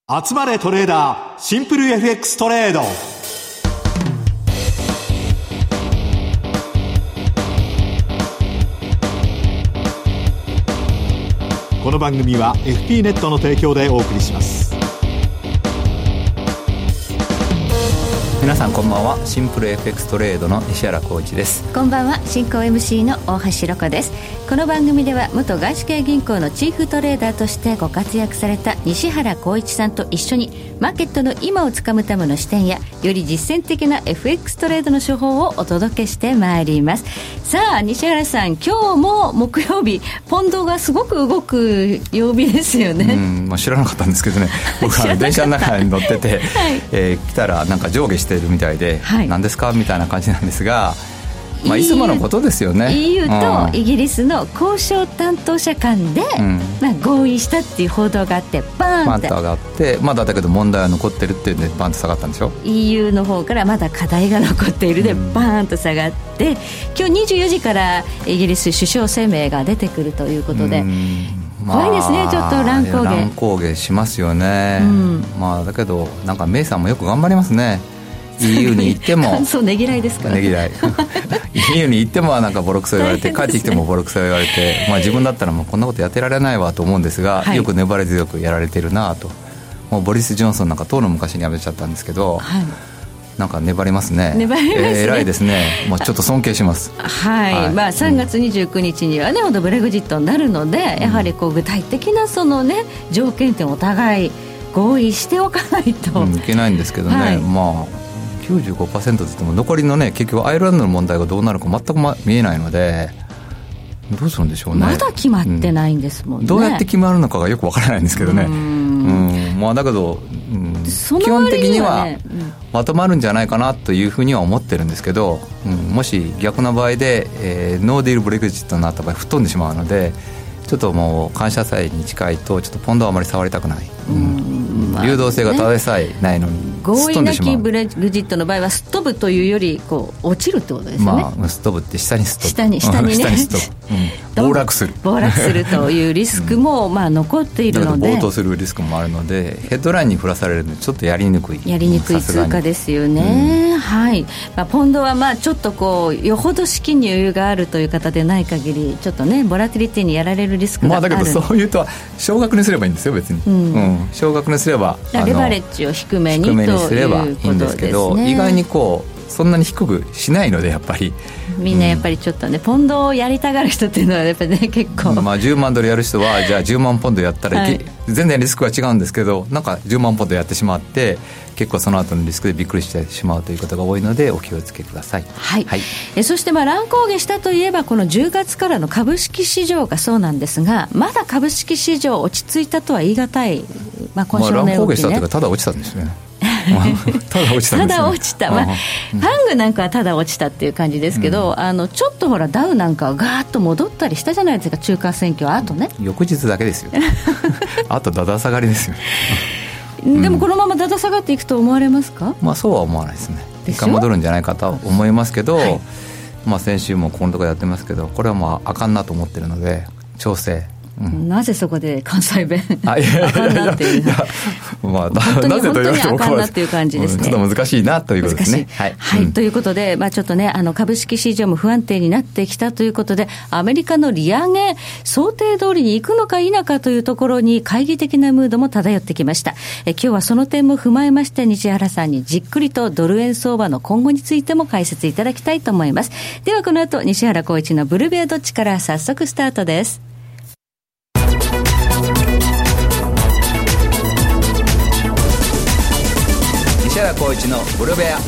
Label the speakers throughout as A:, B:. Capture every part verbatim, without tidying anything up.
A: 集まれトレーダーシンプル エフエックス トレード。この番組は エフピー ネットの提供でお送りします。
B: 皆さんこんばんは。シンプル エフエックス トレードの西原浩一です。
C: こんばんは。進行 エムシー の大橋ロコです。この番組では元外資系銀行のチーフトレーダーとしてご活躍された西原浩一さんと一緒にマーケットの今をつかむための視点やより実践的な エフエックス トレードの手法をお届けしてまいります。さあ西原さん、今日も木曜日ポンドがすごく動く曜日ですよね。
B: うん、まあ、知らなかったんですけどね僕は電車の中に乗ってて、はい、えー、来たらなんか上下してるみたいで、はい、何ですかみたいな感じなんですが、まあ、いつものことですよね。
C: イーユー とイギリスの交渉担当者間で、うん、まあ、合意したっていう報道があってバーンって
B: バンと上がって、まだだけど問題は残ってるっていうんでバンと下がったんでしょ。
C: イーユー の方からまだ課題が残っているで、うん、バーンと下がって、今日にじゅうよじからイギリス首相声明が出てくるということで、うん、怖いですね。ちょっと乱高下
B: 乱高下しますよね、うん、まあ、だけどなんかメイさんもよく頑張りますね。イーユー に行っても
C: 感想ねぎらいですから、
B: ねぎらいイーユー に行ってもなんかボロクソ言われて、ね、帰ってきてもボロクソ言われて、まあ、自分だったらもうこんなことやってられないわと思うんですが、はい、よく粘り強くやられてるなと。もうボリス・ジョンソンなんかとうの昔に辞めちゃったんですけど、はい、なんか粘りますね。
C: 粘りますね、
B: えー、偉いですね。もうちょっと尊敬します。
C: はい、はい、まあ、さんがつにじゅうくにちにはね、ほどブレグジットになるので、やはりこう具体的なそのね条件点をお互い合意しておかないと、
B: うん、いけないんですけどね、はい、まあきゅうじゅうごパーセント といっても残りのね、結局アイルランドの問題がどうなるか全く、ま、見えないので、どうするんでしょうね。
C: まだ決まってないんですもんね、うん、
B: どうやって決まるのかがよくわからないんですけどね。うん、うん、まあ、だけど、うん、基本的にはまとまるんじゃないかなというふうには思ってるんですけど、うん、もし逆な場合で、えー、ノーディールブレグジットになった場合吹っ飛んでしまうので、ちょっともう感謝祭に近いとちょっとポンドはあまり触りたくない、うん、まあね、流動性がただでさえないのに
C: 合意なきブレグジットの場合はすっ飛ぶというよりこう落ちるってことですよね。
B: まあ、すっ飛ぶって下にすっ飛ぶ、
C: 下に下にね
B: 下にすっ飛ぶ、うん、暴落する
C: 暴落するというリスクも、うん、まあ、残っているので、
B: 暴騰するリスクもあるので、ヘッドラインに振らされるのでちょっとやりにくい
C: やりにくい通貨ですよね、うん、はい、まあ、ポンドはまあちょっとこうよほど資金に余裕があるという方でない限りちょっとねボラティリティにやられるリスクがある。
B: まあ、だけどそういうと少額にすればいいんですよ別に、うんうん、少額にすれば
C: レバレッジを低めに
B: 低めにすればいいんですけど、意外にこうそんなに低くしないので、やっぱり
C: みんなやっぱりちょっとね、うん、ポンドをやりたがる人っていうのはやっぱりね結構、
B: まあ、じゅうまんドルやる人はじゃあじゅうまんポンドやったら、はい、全然リスクは違うんですけど、なんかじゅうまんポンドやってしまって結構その後のリスクでびっくりしてしまうということが多いのでお気をつけください。
C: はい、はい、えそしてまあ乱高下したといえばこのじゅうがつからの株式市場がそうなんですが、まだ株式市場落ち着いたとは言い難い、まあ、今週の値動きね、まあ、乱高下したというかただ落ちたんですねただ落ちたんですね。ただ落ちた、まあ、うん、ハングなんかはただ落ちたっていう感じですけど、うん、あのちょっとほらダウなんかはガーッと戻ったりしたじゃないですか、中間選挙はあとね、
B: 翌日だけですよあとだだ下がりですよ
C: でもこのままだだ下がっていくと思われますか？
B: まあ、そうは思わないですね。一回戻るんじゃないかと思いますけど、はい、まあ、先週もここのところやってますけど、これはまああかんなと思ってるので調整、
C: うん、なぜそこで関西弁あかんなっていう、まあ、本当に本当にあかんなっていう感じですね、
B: ちょっと難しいなということですね。
C: はい、はい、うん、ということで、まあ、ちょっとねあの株式市場も不安定になってきたということで、アメリカの利上げ想定通りに行くのか否かというところに懐疑的なムードも漂ってきました。え今日はその点も踏まえまして西原さんにじっくりとドル円相場の今後についても解説いただきたいと思います。ではこの後西原浩一のブルベアドッチから早速スタートです。
B: 西原浩一のブルベア。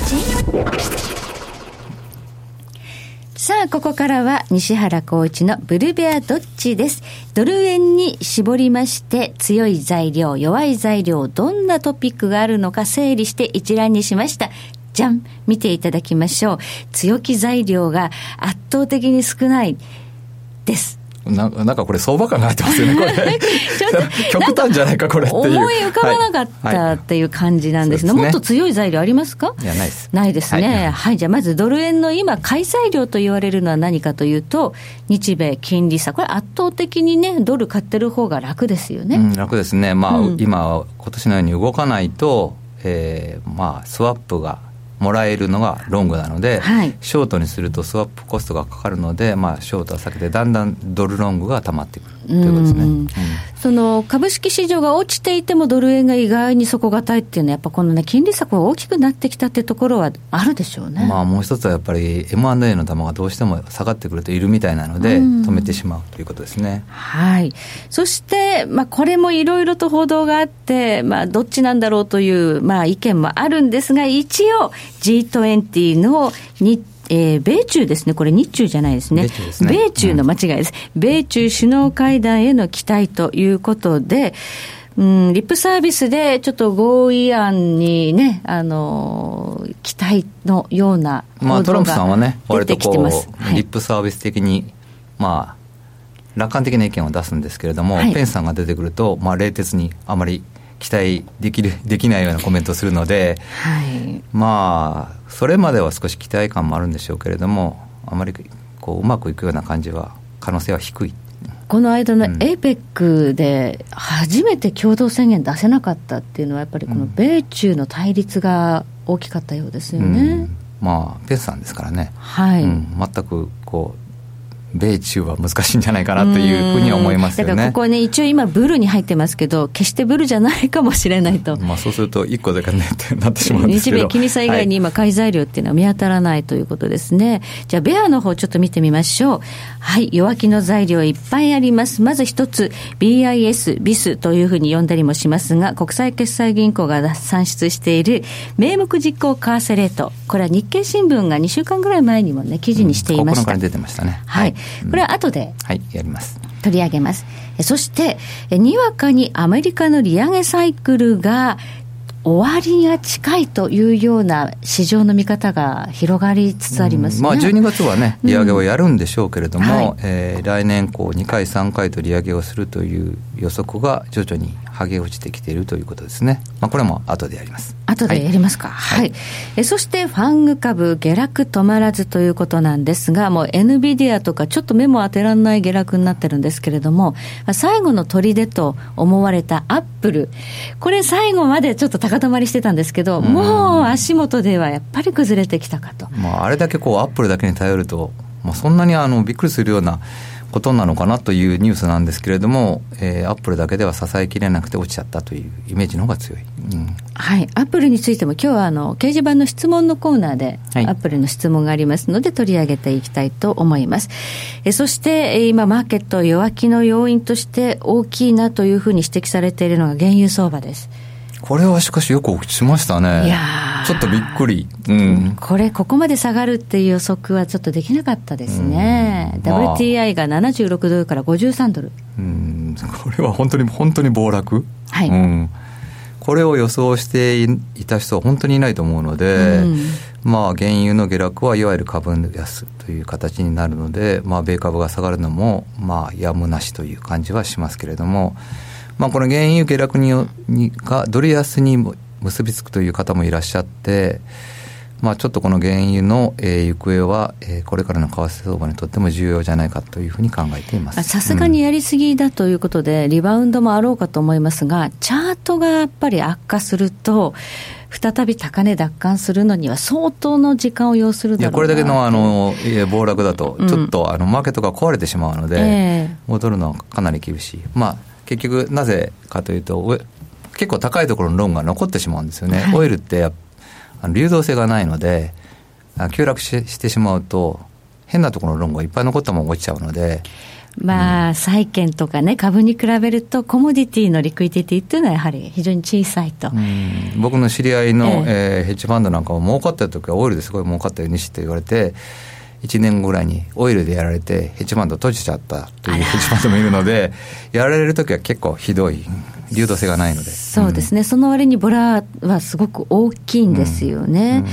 C: さあここからは西原浩一のブルベアどっちです。ドル円に絞りまして、強い材料弱い材料どんなトピックがあるのか整理して一覧にしました。じゃん、見ていただきましょう。強気材料が圧倒的に少ないです。
B: な, なんかこれ相場感が入ってますよねこれちょっと極端じゃないかこれっていう
C: 思い浮かばなかったっていう感じなんですね、はいはい、もっと強い材料ありますか？
B: いやないです
C: ないですね、はいはい、じゃあまずドル円の今買い材料と言われるのは何かというと日米金利差、これ圧倒的にねドル買ってる方が楽ですよね、
B: うん、楽ですね、まあうん、今今年のように動かないと、えー、まあスワップがもらえるのがロングなので、はい、ショートにするとスワップコストがかかるので、まあ、ショートは避けてだんだんドルロングが溜まってくるということですね、うんうん、
C: その株式市場が落ちていてもドル円が意外に底堅いっていうのはやっぱこの、ね、金利差が大きくなってきたっていうところはあるでしょうね、
B: まあ、もう一つはやっぱり エムアンドエー の玉がどうしても下がってくるといるみたいなので、うん、止めてしまうということですね、
C: はい、そして、まあ、これもいろいろと報道があって、まあ、どっちなんだろうという、まあ、意見もあるんですが一応 ジートゥエンティー の日えー、米中ですね、これ日中じゃないですね、米中ですね、米中の間違いです、うん、米中首脳会談への期待ということで、うん、リップサービスでちょっと合意案にね、あのー、期待のような報道が出てきてます、まあ、トランプさんはね割とこう、はい、リップサービス的にまあ楽観的な意見を出すんですけれども、はい、ペンスさんが出てくると、まあ、冷徹にあまり期待できるできないようなコメントをするので、はい、まあそれまでは少し期待感もあるんでしょうけれども、あまりこううまくいくような感じは可能性は低い。この間の エイペック で初めて共同宣言出せなかったっていうのはやっぱりこの米中の対立が大きかったようですよね、うん、
B: まあペンスさんですからね、
C: はい、うん、
B: 全くこう米中は難しいんじゃないかなというふうに思いますよね。
C: だからここね一応今ブルに入ってますけど決してブルじゃないかもしれないと、
B: まあ、そうするといっこでかねってなってしまうんですけど、
C: 日米金利差以外に今買い材料っていうのは見当たらないということですね、はい、じゃあベアの方ちょっと見てみましょう。はい、弱気の材料いっぱいあります。まず一つ ビーアイエス ビスというふうに呼んだりもしますが、国際決済銀行が算出している名目実行為替レート、これは日経新聞がにしゅうかんぐらい前にもね記事にしていました、うん、ここの
B: 中に出てましたね、
C: はい、これは後で
B: はい、やります。
C: 取り上げます。そしてにわかにアメリカの利上げサイクルが終わりが近いというような市場の見方が広がりつつありますね、
B: うん、まあ、じゅうにがつはね利上げをやるんでしょうけれども、うん、はい、えー、来年こうにかいさんかいと利上げをするという予測が徐々に剥げ落ちてきているということですね、まあ、これも後でやります。
C: 後でやりますか、はい、はい、えそしてファング株下落止まらずということなんですが、もう エヌビディア とかちょっと目も当てられない下落になってるんですけれども、最後の砦と思われたアップル、これ最後までちょっと高止まりしてたんですけど、もう足元ではやっぱり崩れてきたかと、
B: まあ、あれだけこうアップルだけに頼ると、まあ、そんなにあのびっくりするようなことなのかなというニュースなんですけれども、えー、アップルだけでは支えきれなくて落ちちゃったというイメージの方が強い、うん、はい、
C: アップルについても今日はあの掲示板の質問のコーナーで、はい、アップルの質問がありますので取り上げていきたいと思います。えそして今マーケット弱気の要因として大きいなというふうに指摘されているのが原油相場です。
B: これはしかしよく落ちましたね。
C: いや
B: ちょっとびっくり、うん、こ
C: れここまで下がるっていう予測はちょっとできなかったですね、うん、ダブリューティーアイ がななじゅうろくドルからごじゅうさんドル、
B: うん、これは本当に本当に暴落、
C: はい、
B: うん、これを予想していた人は本当にいないと思うので、うん、まあ、原油の下落はいわゆる株安という形になるので、まあ、米株が下がるのもまあやむなしという感じはしますけれども、まあ、この原油下落ににがドル安に結びつくという方もいらっしゃって、まあ、ちょっとこの原油の、えー、行方は、えー、これからの為替相場にとっても重要じゃないかというふうに考えています。
C: さすがにやりすぎだということで、うん、リバウンドもあろうかと思いますが、チャートがやっぱり悪化すると再び高値奪還するのには相当の時間を要するだろうな。いや、こ
B: れだけの、あの暴落だとちょっと、うん、あのマーケットが壊れてしまうので、えー、戻るのはかなり厳しい。まあ、結局なぜかというと結構高いところのロンが残ってしまうんですよね、はい、オイルってあの流動性がないので急落 し, してしまうと変なところのロンがいっぱい残ったまま落ちちゃうので、
C: まあ、うん、債券とかね株に比べるとコモディティのリクイディティっていうのはやはり非常に小さいと、
B: うん、僕の知り合いの、えええー、ヘッジファンドなんかも儲かった時はオイルですごい儲かったよ西って言われていちねんぐらいにオイルでやられてヘッジファンド閉じちゃったというヘッジファンドもいるので、やられるときは結構ひどい、流動性がないので。
C: そうですね、うん、その割にボラはすごく大きいんですよね、うんうん、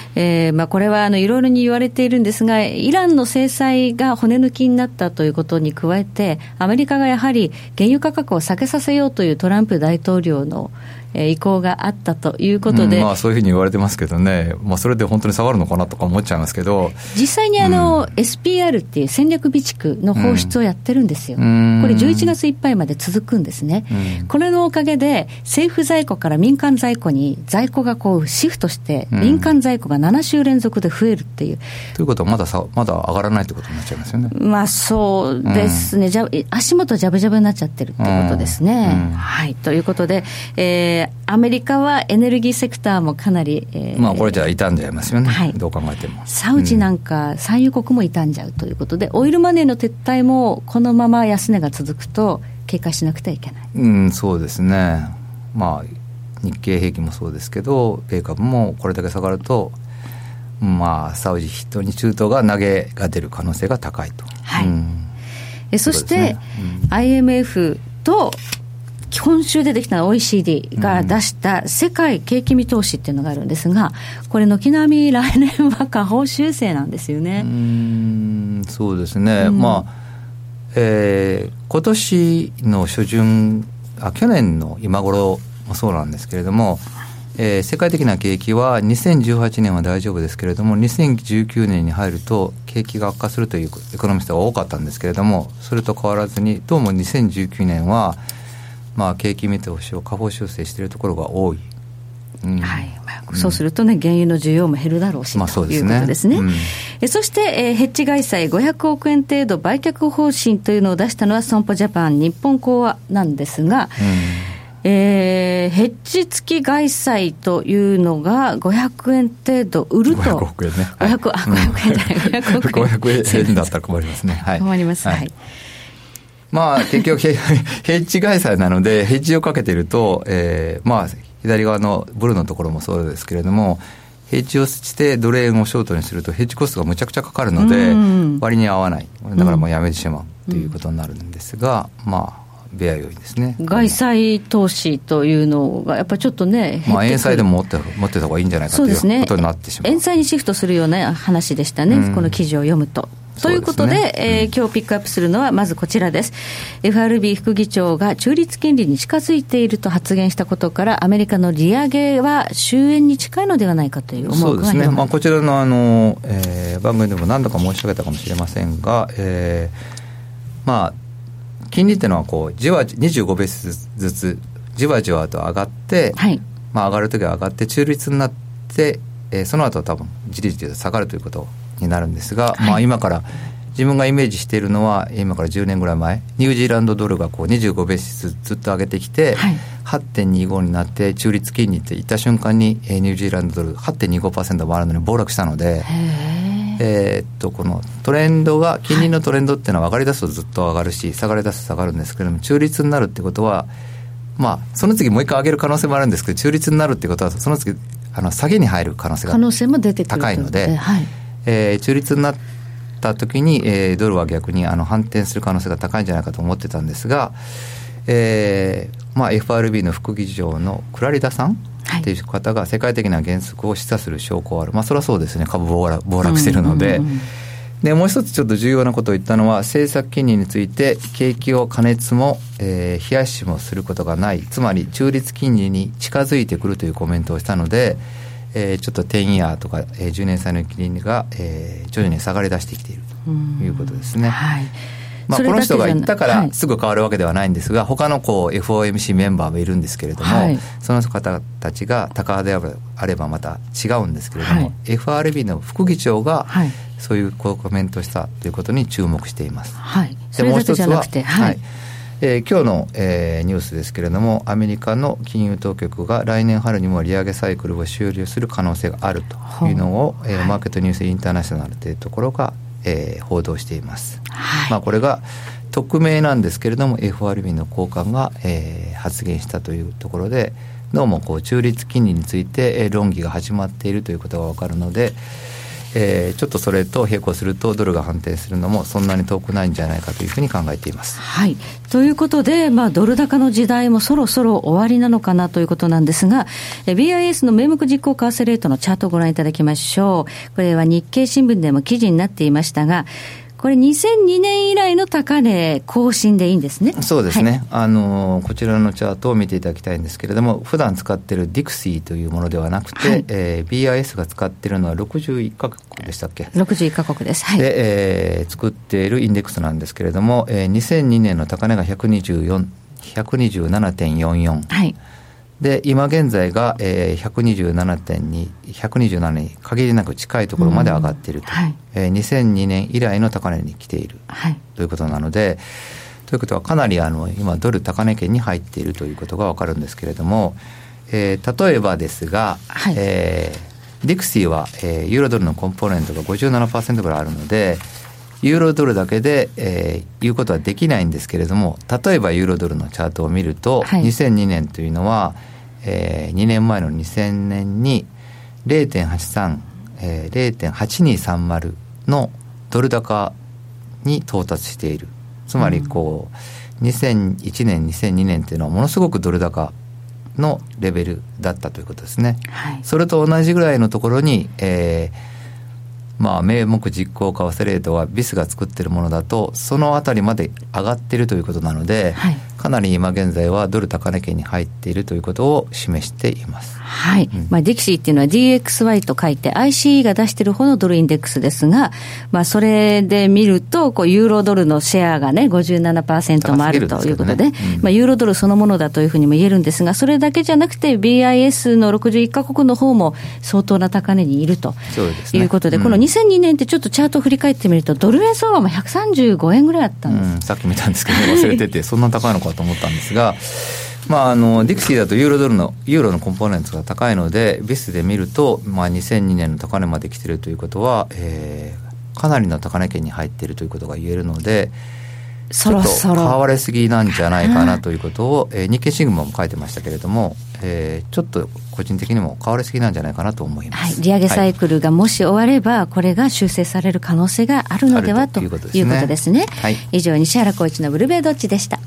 C: えーまあ、これはあのいろいろに言われているんですが、イランの制裁が骨抜きになったということに加えて、アメリカがやはり原油価格を下げさせようというトランプ大統領の意向があったということで、
B: うん、まあ、そういうふうに言われてますけどね、まあ、それで本当に下がるのかなとか思っちゃいますけど、
C: 実際にあの、うん、エスピーアール っていう戦略備蓄の放出をやってるんですよ、うん、これじゅういちがついっぱいまで続くんですね、うん、これのおかげで政府在庫から民間在庫に在庫がこうシフトして、民間在庫がなな週連続で増えるっていう、
B: ということはまださまだ上がらないということになっちゃいますよね。
C: まあそうですね、うん、じゃ足元ジャブジャブになっちゃってるっていうことですね、うんうん、はい、ということで、えー、アメリカはエネルギーセクターもかなり、えー、
B: まあこれじゃ傷んじゃいますよね、はい、どう考えても。
C: サウジなんか、うん、産油国も傷んじゃうということで、オイルマネーの撤退もこのまま安値が続くと警戒しなくてはいけない。
B: うん、そうですね。まあ日経平均もそうですけど、米株もこれだけ下がると、まあ、サウジ筆頭に中東が投げが出る可能性が高いと、
C: はい、うん、えそして、ね、うん、アイエムエフ と今週出てきた オーイーシーディー が出した世界景気見通しっていうのがあるんですが、これ軒並み来年は下方修正なんですよね。
B: うーん、そうですね、うん、まあえー、今年の初旬あ去年の今頃もそうなんですけれども、えー、世界的な景気はにせんじゅうはちねんは大丈夫ですけれども、にせんじゅうきゅうねんに入ると景気が悪化するというエコノミストが多かったんですけれども、それと変わらずにどうもにせんじゅうきゅうねんは、まあ、景気見通しを下方修正しているところが多い、
C: うん、はい、まあ、そうするとね、原油の需要も減るだろうし、まあ、そうですね、ということですね、うん、えそして、えー、ヘッジ外債ごひゃくおくえん程度売却方針というのを出したのは損保ジャパン日本興亜なんですが、うん、えー、ヘッジ付き外債というのがごひゃくえん程度売ると、ごひゃくおくえんね、ごひゃく、あ、ごひゃくえんじゃない、ごひゃくおくえん、
B: ごひゃくえんだったら困りますね、はい、
C: 困ります、はい、はい、
B: まあ、結局ヘッジ外債なのでヘッジをかけていると、えー、まあ左側のブルーのところもそうですけれども、ヘッジをしてドル円をショートにするとヘッジコストがむちゃくちゃかかるので割に合わない、だからもうやめてしまうということになるんですが、うん、まあベア要因ですね。
C: 外債投資というのがやっぱりちょっとね、
B: まあ、円債でも持って持ってた方がいいんじゃないかということになってしまう。
C: 円債にシフトするような話でしたね、うん、この記事を読むと。ということで、で、ね、えーうん、今日ピックアップするのはまずこちらです。 エフアールビー 副議長が中立金利に近づいていると発言したことから、アメリカの利上げは終焉に近いのではないかという思惑が広がる。そうですね、まあ、
B: こちらの、あの、えー、番組でも何度か申し上げたかもしれませんが、えー、まあ金利っていうのはこうじわにじゅうごベースずつじわじわと上がって、はい、まあ、上がるときは上がって中立になって、えー、その後は多分じりじりと下がるということになるんですが、はい、まあ、今から自分がイメージしているのは今からじゅうねんぐらい前、ニュージーランドドルがこうにじゅうごベースずっと上げてきて、はい、はってんにご になって中立金利っていった瞬間に、えー、ニュージーランドドル はってんにごパーセント もあるのに暴落したので、えー、っとこのトレンドが金利のトレンドっていうのは上がり出すとずっと上がるし、下がり出すと下がるんですけども、中立になるってことは、まあ、その次もう一回上げる可能性もあるんですけど、中立になるってことはその次あの下げに入る可能性が高いので、はい、えー、中立になった時に、えー、ドルは逆にあの反転する可能性が高いんじゃないかと思ってたんですが、えーまあ、エフアールビー の副議長のクラリダさんっていう方が世界的な原則を示唆する証拠がある、まあ、それはそうですね、株暴落、暴落しているので、うんうんうん、でもう一つちょっと重要なことを言ったのは、政策金利について景気を加熱も、えー、冷やしもすることがない、つまり中立金利に近づいてくるというコメントをしたので、えー、ちょっとじゅうイヤーとか、えー、じゅうねん債の金利が、えー、徐々に下がり出してきているということですね。はい、まあ、この人が言ったからすぐ変わるわけではないんですが、はい、他のこう エフオーエムシー メンバーもいるんですけれども、はい、その方たちが高派であればまた違うんですけれども、はい、エフアールビー の副議長がそういうコメントしたということに注目しています。はい、
C: それだけじゃなくて、はいはい、
B: えー、今日の、えー、ニュースですけれども、アメリカの金融当局が来年春にも利上げサイクルを終了する可能性があるというのを、えー、マーケットニュースインターナショナルというところが、えー、報道しています。はい、まあ、これが匿名なんですけれども エフアールビー の高官が、えー、発言したというところで、どうもこう中立金利について、えー、論議が始まっているということが分かるので、 えー、ちょっとそれと並行するとドルが反転するのもそんなに遠くないんじゃないかというふうに考えています。
C: はい、ということで、まあ、ドル高の時代もそろそろ終わりなのかなということなんですが、え ビーアイエス の名目実行為替レートのチャートをご覧いただきましょう。これは日経新聞でも記事になっていましたが、これにせんにねん以来の高値更新でいいんですね。
B: そうですね、
C: はい、
B: あのこちらのチャートを見ていただきたいんですけれども、普段使っているディクシーというものではなくて、はい、えー、ビーアイエス が使っているのはろくじゅういっカ国でしたっけ。
C: ろくじゅういっカ国です、はい、
B: で、えー、作っているインデックスなんですけれども、えー、にせんにねんの高値がひゃくにじゅうよん、ひゃくにじゅうななてんよんよん、
C: はい、
B: で今現在が、えー、ひゃくにじゅうななてんに、ひゃくにじゅうななに限りなく近いところまで上がっていると、うん、はい、えー、にせんにねん以来の高値に来ている、はい、ということなので、ということはかなりあの今ドル高値圏に入っているということが分かるんですけれども、えー、例えばですが、はい、えー、ディクシーは、えー、ユーロドルのコンポーネントが ごじゅうななパーセント ぐらいあるので、ユーロドルだけで、えー、言うことはできないんですけれども、例えばユーロドルのチャートを見ると、はい、にせんにねんというのは、えー、にねんまえのにせんねんに ゼロてんはちさん、えー、ゼロてんはちにさんまる のドル高に到達している。つまりこう、うん、にせんいちねんにせんにねんというのはものすごくドル高のレベルだったということですね、はい、それと同じぐらいのところに、えーまあ、名目実行為替レートはビスが作っているものだとそのあたりまで上がっているということなので、はい、かなり今現在はドル高値圏に入っているということを示しています。
C: はい、うん、まあ、ディクシーっていうのは ディーエックスワイ と書いて アイシーイー が出している方のドルインデックスですが、まあ、それで見るとこうユーロドルのシェアがね ごじゅうななパーセント もあるということで、ね、うん、まあ、ユーロドルそのものだというふうにも言えるんですが、それだけじゃなくて ビーアイエス のろくじゅういっカ国の方も相当な高値にいるということで、
B: うん、
C: このにせんにねんってちょっとチャートを振り返ってみるとドル円相場もひゃくさんじゅうごえんぐらいあったんです、
B: うん、さっき見たんですけど忘れててそんな高いのかと思ったんですが、まあ、あのディクシーだとユーロドルのユーロのコンポーネントが高いのでビスで見ると、まあ、にせんにねんの高値まで来ているということは、えー、かなりの高値圏に入っているということが言えるので、
C: そろそろ
B: ちょっと買われすぎなんじゃないかなということを、えー、日経シグマも書いてましたけれども、えー、ちょっと個人的にも買われすぎなんじゃないかなと思います、
C: はい、利上げサイクルがもし終われば、はい、これが修正される可能性があるのではということです ね, いうことですね、はい、以上西原浩一のブルベードッチでした。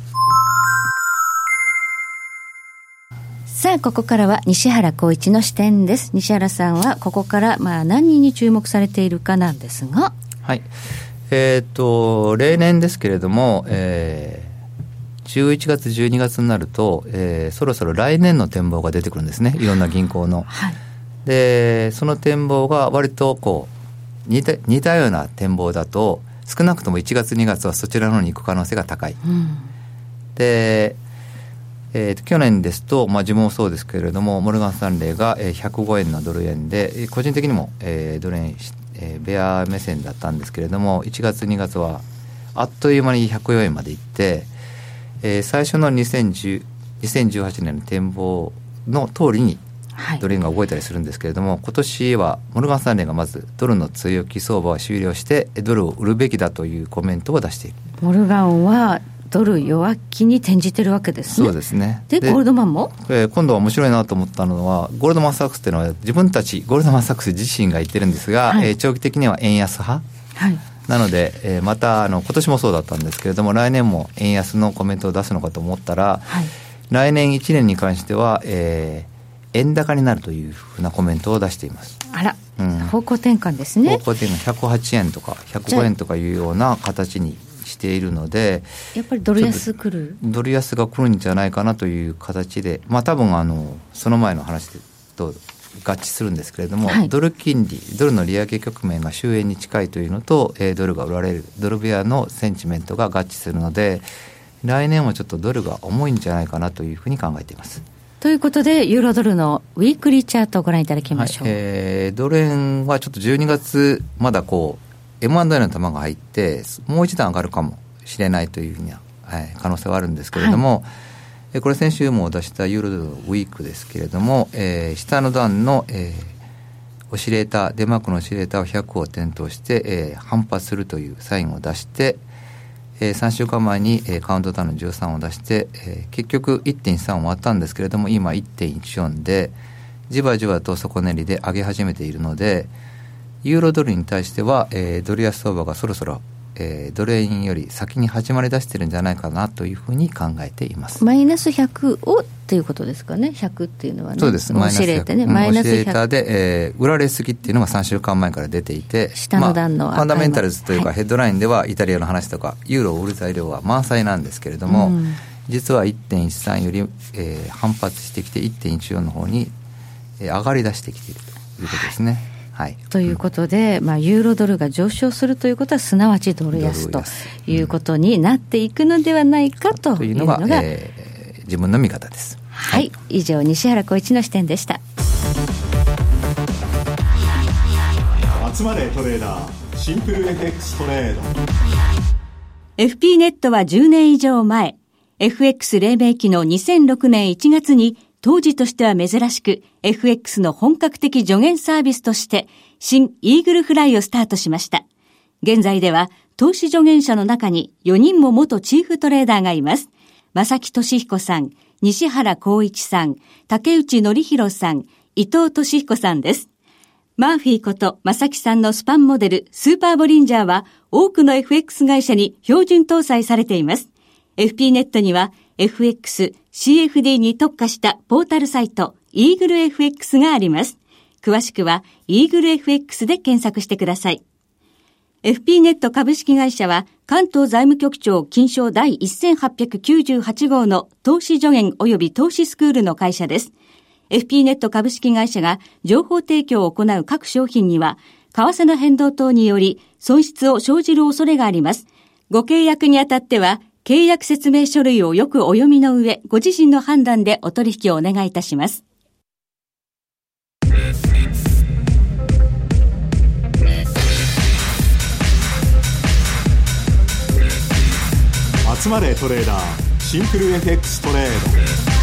C: さあここからは西原浩一の視点です。西原さんはここからまあ何人に注目されているかなんですが、
B: はい、えー、と例年ですけれども、えー、じゅういちがつじゅうにがつになると、えー、そろそろ来年の展望が出てくるんですね、いろんな銀行の、はい、でその展望が割とこう似た、似たような展望だと少なくともいちがつにがつはそちらの方に行く可能性が高い、うん、でえー、と去年ですと、まあ、自分もそうですけれどもモルガン・スタンレーがひゃくごえんのドル円で個人的にも、えー、ドル円、えー、ベア目線だったんですけれどもいちがつにがつはあっという間にひゃくよえんまで行って、えー、最初のにせんじゅうはちねんの展望の通りにドル円が動いたりするんですけれども、はい、今年はモルガン・スタンレーがまずドルの強気相場は終了してドルを売るべきだというコメントを出している。
C: モルガンはドル弱気に転じてるわけですね。
B: そうですね。
C: で、ゴールドマンも、
B: えー、今度は面白いなと思ったのはゴールドマンサックスっていうのは自分たちゴールドマンサックス自身が言ってるんですが、はい、えー、長期的には円安派、はい、なので、えー、またあの今年もそうだったんですけれども来年も円安のコメントを出すのかと思ったら、はい、来年いちねんに関しては、えー、円高になるというふうなコメントを出しています。
C: あら、うん、方向転換ですね。
B: 方向転換ひゃくはちえんとかひゃくごえんとかいうような形にしているので、
C: やっぱりドル安来る
B: ドル安が来るんじゃないかなという形で、まあ多分あのその前の話と合致するんですけれども、はい、ドル金利ドルの利上げ局面が終焉に近いというのと、えー、ドルが売られるドルベアのセンチメントが合致するので来年はちょっとドルが重いんじゃないかなというふうに考えています。
C: ということでユーロドルのウィークリーチャートをご覧いただきましょう、はい、
B: えー、ドル円はちょっとじゅうにがつまだこうエムアンドエー の玉が入ってもう一段上がるかもしれないというふうには、はい、可能性はあるんですけれども、はい、これ先週も出したユーロドルのウィークですけれども、えー、下の段の、えー、オシレーターデンマークのオシレーターをひゃくを点灯して、えー、反発するというサインを出して、えー、さんしゅうかんまえに、えー、カウントダウンのじゅうさんを出して、えー、結局 いってんいちさん 終わったんですけれども今 いってんいちよん でじわじわと底練りで上げ始めているので、 ユーロドルに対しては、えー、ドル安相場がそろそろ、えー、ドル円より先に始まり出してるんじゃないかなというふうに考えています。
C: マイナスひゃくをっていうことですかね。ひゃくっていうのはね、
B: そうです。マイナスひゃく、ね、
C: マイナスひゃく、
B: オシレーターで、えー、売られすぎっていうのがさんしゅうかんまえから出ていて、
C: 下の段の、
B: まあ、ファンダメンタルズというか、はい、ヘッドラインではイタリアの話とかユーロを売る材料は満載なんですけれども、うん、実は いってんいちさん より、えー、反発してきて いってんいちよん の方に、えー、上がり出してきているということですね。はい、
C: ということで、まあ、ユーロドルが上昇するということはすなわちドル安ということになっていくのではないかというのが、うん、というのが、
B: えー、自分の見方です。
C: はい、はい、以上西原浩一の視点でした。
A: 集まれトレーダーシンプル エフエックス トレード。
D: エフピー ネットはじゅうねん以上前 エフエックス 黎明期のにせんろくねんいちがつに当時としては珍しく エフエックス の本格的助言サービスとして新イーグルフライをスタートしました。現在では投資助言者の中によにんも元チーフトレーダーがいます。正木俊彦さん、西原浩一さん、竹内則弘さん、伊藤俊彦さんです。マーフィーこと正木さんのスパンモデルスーパーボリンジャーは多くの エフエックス 会社に標準搭載されています。エフピー ネットにはエフエックス、シーエフディー に特化したポータルサイトイーグル エフエックス があります。詳しくはイーグル エフエックス で検索してください。エフピー ネット株式会社は関東財務局長金賞第せんはっぴゃくきゅうじゅうはち号の投資助言及び投資スクールの会社です。エフピー ネット株式会社が情報提供を行う各商品には為替の変動等により損失を生じる恐れがあります。ご契約にあたっては契約説明書類をよくお読みの上、ご自身の判断でお取引をお願いいたします。
A: 集まれトレーダーシンプル エフエックス トレード。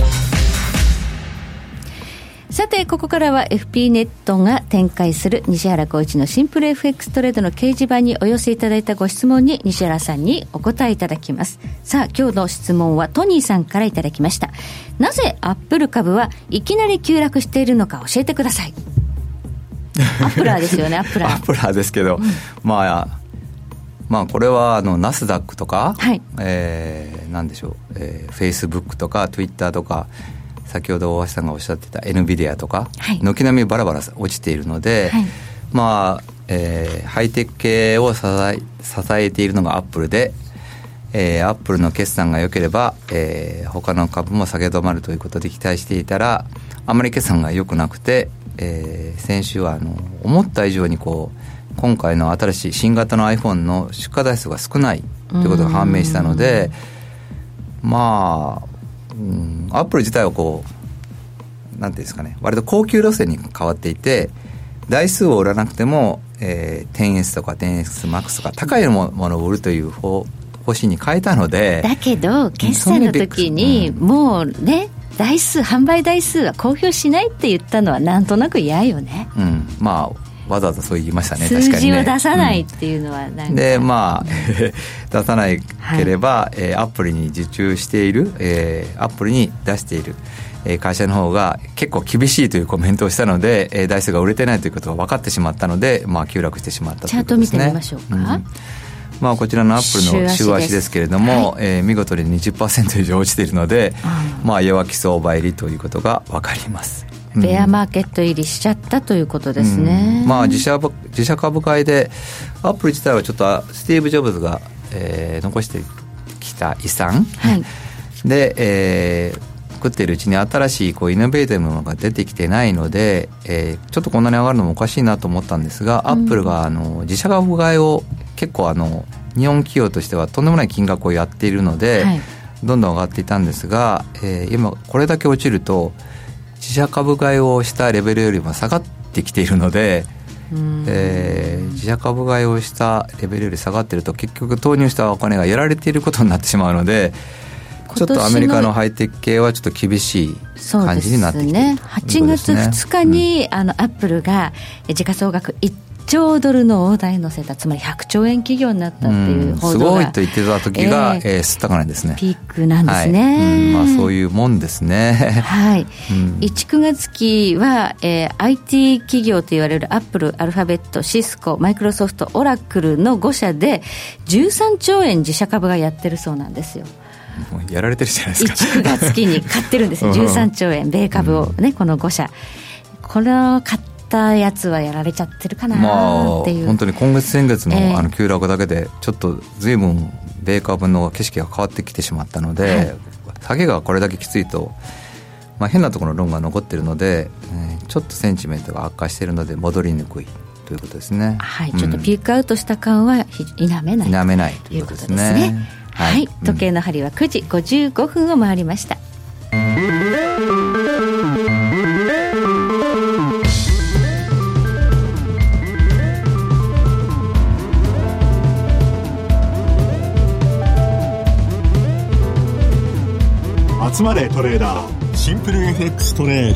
C: さてここからは エフピー ネットが展開する西原浩一のシンプル エフエックス トレードの掲示板にお寄せいただいたご質問に西原さんにお答えいただきます。さあ今日の質問はトニーさんからいただきました。なぜアップル株はいきなり急落しているのか教えてください。アップラーですよね。アップラー
B: アップラーですけど、うん、まあまあこれはあのナスダックとか、はい、えー、なんでしょう、えー、フェイスブックとかツイッターとか先ほど大橋さんがおっしゃってた エヌビディア とか、はい、軒並みバラバラ落ちているので、はい、まあ、えー、ハイテク系を支え、支えているのがアップルで、えー、アップルの決算が良ければ、えー、他の株も下げ止まるということで期待していたらあまり決算が良くなくて、えー、先週はあの思った以上にこう今回の新しい新型の iPhone の出荷台数が少ないということが判明したので、まあうん、アップル自体はこうなんていうんですかね、割と高級路線に変わっていて台数を売らなくても、えー、テンエス とか テンエスマックス とか高いものを売るという方方針に変えたので、
C: だけど決算の時にもうね、台数販売台数は公表しないって言ったのはなんとなく嫌よね。
B: うん、まあわざわざそう言いましたね。
C: 数字を出さないっていうのはなんか、うん、で
B: まあ出さないければ、はい、えー、アップルに受注している、えー、アップルに出している、えー、会社の方が結構厳しいというコメントをしたので、えー、台数が売れてないということが分かってしまったので、まあ、急落してしまったということですね。
C: チャート見てみましょうか、うん、
B: まあ、こちらのアップルの週足ですけれども、はい、えー、見事に にじゅっパーセント 以上落ちているので、うん、まあ、弱気相場入りということが分かります。
C: ベアマーケット入りしちゃったということですね、
B: うん、まあ、自社、自社株買いでアップル自体はちょっとスティーブ・ジョブズが、えー、残してきた遺産、はい、で、えー、食っているうちに新しいこうイノベーティブなものが出てきてないので、えー、ちょっとこんなに上がるのもおかしいなと思ったんですが、うん、アップルがあの自社株買いを結構あの日本企業としてはとんでもない金額をやっているので、はい、どんどん上がっていたんですが、えー、今これだけ落ちると自社株買いをしたレベルよりも下がってきているので、えー、自社株買いをしたレベルより下がっていると結局投入したお金がやられていることになってしまうので、ちょっとアメリカのハイテク系はちょっと厳しい感じになってきている、
C: そうですね。はちがつふつかに、うん、あのアップルが時価総額いっちょうドルの大台乗せた、つまりひゃくちょうえん企業になったっていう報道が、うん、
B: すごいと言ってた時が、えーえー、吸ったかないですね。
C: ピークなんですね、
B: はいうんまあ、そういうもんですね。
C: はい、うん、いち、くがつ期は、えー、アイティー 企業と言われるアップル、アルファベット、シスコ、マイクロソフト、オラクルのご社でじゅうさんちょうえん自社株がやってるそうなんですよ。
B: もうやられてるじゃないですか。
C: いち、くがつ期に買ってるんですよじゅうさんちょうえん米株をね、このご社。これを買ったやつはやられちゃってるかなっていう、
B: まあ、本当に今月先月 の,、えー、あの急落だけでちょっと随分米株の景色が変わってきてしまったので、はい、下げがこれだけきついと、まあ、変なところのロンが残っているので、えー、ちょっとセンチメントが悪化しているので戻りにくいということですね。
C: はい、うん、ちょっとピークアウトした感は否めない
B: 否めないということですね。
C: ということですね。はい、はい、時計の針はくじごじゅうごふんを回りました。
A: 集まれトレーダーシンプル エフエックス トレード。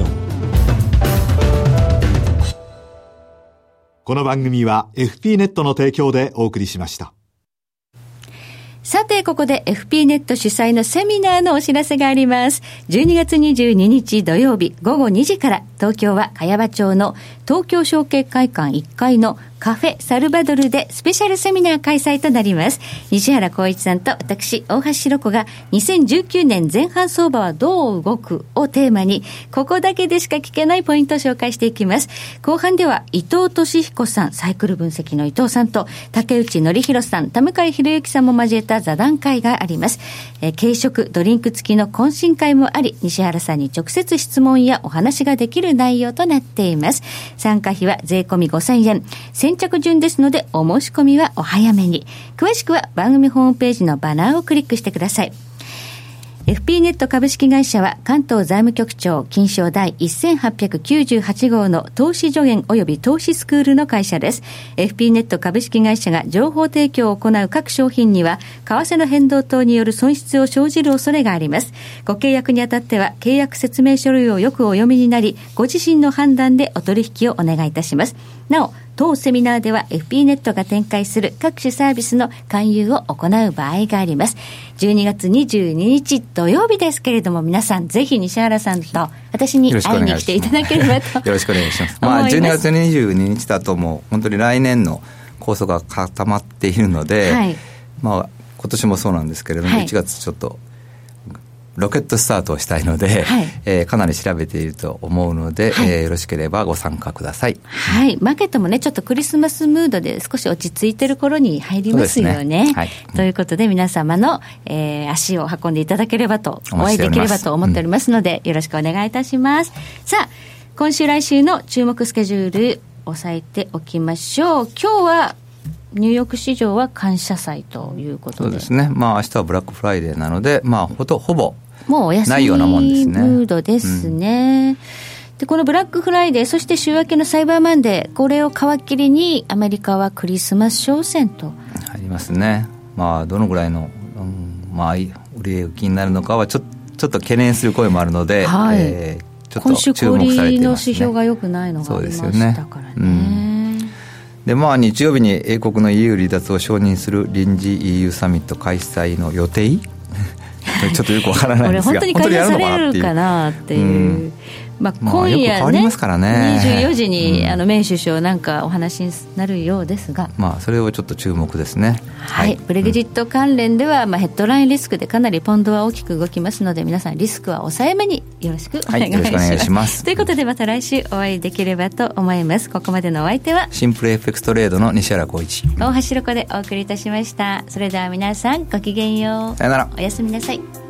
A: この番組は エフピー ネットの提供でお送りしました。
C: さてここで エフピー ネット主催のセミナーのお知らせがあります。じゅうにがつにじゅうににち土曜日ごごにじから東京は茅場町の東京証券会館いっかいのカフェサルバドルでスペシャルセミナー開催となります。西原浩一さんと私大橋ひろ子がにせんじゅうきゅうねん前半相場はどう動くをテーマにここだけでしか聞けないポイントを紹介していきます。後半では伊藤俊彦さん、サイクル分析の伊藤さんと竹内則弘さん、田向博之さんも交えた座談会があります。えー、軽食ドリンク付きの懇親会もあり、西原さんに直接質問やお話ができる内容となっています。参加費は税込みごせんえん、先着順ですのでお申し込みはお早めに。詳しくは番組ホームページのバナーをクリックしてください。エフピー ネット株式会社は関東財務局長金賞第せんはっぴゃくきゅうじゅうはち号の投資助言及び投資スクールの会社です。 エフピー ネット株式会社が情報提供を行う各商品には為替の変動等による損失を生じる恐れがあります。ご契約にあたっては契約説明書類をよくお読みになり、ご自身の判断でお取引をお願いいたします。なお当セミナーでは エフピー ネットが展開する各種サービスの勧誘を行う場合があります。じゅうにがつにじゅうににち土曜日ですけれども、皆さぜひ西原さんと私に会いに来ていただければと
B: よろしくお願いします。まあ、じゅうにがつにじゅうににちだともう本当に来年の構想が固まっているので、はい、まあ、今年もそうなんですけれども、はい、いちがつちょっとロケットスタートをしたいので、はい、えー、かなり調べていると思うので、はい、えー、よろしければご参加ください。
C: はい、マーケットもねちょっとクリスマスムードで少し落ち着いている頃に入りますよ ね, ね、はい、ということで皆様の、えー、足を運んでいただければとお会いできればと思っておりますので、うん、よろしくお願いいたします。さあ今週来週の注目スケジュール押さえておきましょう。今日はニューヨーク市場は感謝祭ということで、
B: そうですね、まあ明日はブラックフライデーなので、まあほとほぼ
C: もうお休みムードですね、うん、でこのブラックフライデー、そして週明けのサイバーマンデー、これを皮切りにアメリカはクリスマス商戦と
B: ありますね。まあどのぐらいの、うん、まあ売れ行きになるのかはちょ、ちょっと懸念する声もあるので、はい、えー、ちょっと注目されていますね。
C: 今週小売の指標が良くないのがありましたからね。そうですよね、うん、
B: でまあ、日曜日に英国の イーユー 離脱を承認する臨時 イーユー サミット開催の予定ちょっとよくわからないんですが、
C: これ本当に開催されるかなっていう、うん、まあ、今夜ね、まあ、よく変わりますからね、にじゅうよじに、うん、あのメイ首相なんかお話になるようですが、
B: まあ、それをちょっと注目ですね。
C: はい、はい、ブレグジット関連では、まあ、ヘッドラインリスクでかなりポンドは大きく動きますので、皆さんリスクは抑えめによろしくお願いします、はい、よろしくお願いしますということでまた来週お会いできればと思います。ここまでのお相手は
B: シンプル エフエックス トレードの西原浩一、
C: 大橋ロコでお送りいたしました。それでは皆さんごきげんよう。
B: さよなら。
C: おやすみなさい。